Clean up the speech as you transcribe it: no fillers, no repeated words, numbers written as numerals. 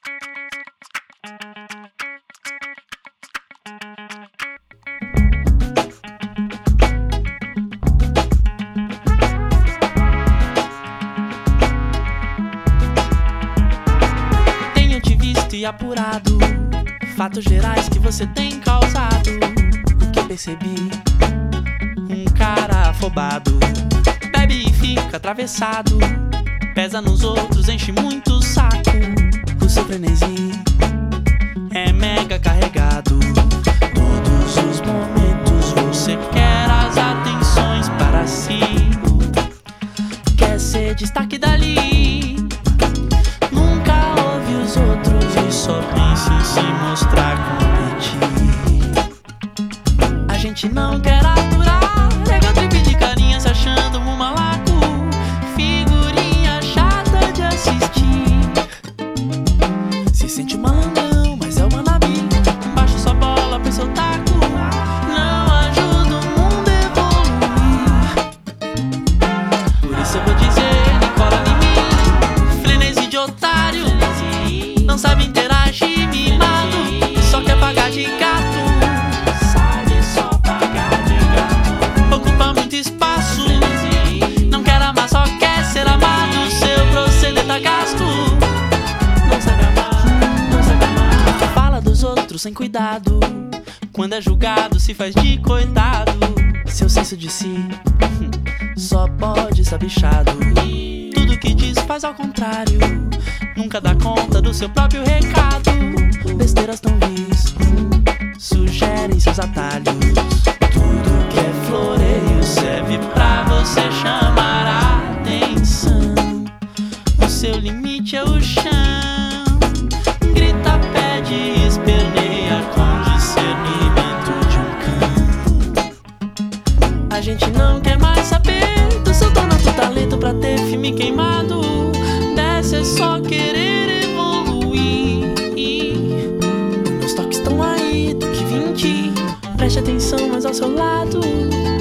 Tenho te visto e apurado fatos gerais que você tem causado. O que eu percebi? Um cara afobado, bebe e fica atravessado, pesa nos outros, enche muito o saco. O seu frenesi é mega carregado. Todos os momentos você quer as atenções para si, quer ser destaque dali. Nunca ouve os outros e só pensa em se mostrar, competir. A gente não quer aturar, ego trip de carinha se achando um malaco, figurinha chata de assistir. Se sente um malandrão, mas é o Manabi. Baixa sua bola pro seu taco, não ajuda o mundo a evoluir. Por isso eu vou dizer, nem cola em mim. Frenesi de otário, não sabe interagir, mimado, só quer pagar de gato. Sabe só pagar de gato. Ocupa muito espaço, não quer amar, só quer ser amado. Seu proceder tá gasto, não sabe amar, não sabe amar. Fala dos outros sem cuidado, quando é julgado se faz de coitado. Seu senso de si só pode estar bichado. Tudo que diz faz ao contrário, nunca dá conta do seu próprio recado. Besteiras tão vis, sugerem seus atalhos. Tudo que é floreio serve pra você chamar a atenção. O seu limite é o chão. Grita, pede, esperneia com discernimento de um cão. A gente não quer mais saber do seu donato talento pra ter filme queimado. Desce é só querer evoluir. Meus toques estão aí, do que 20. Preste atenção, mas ao seu lado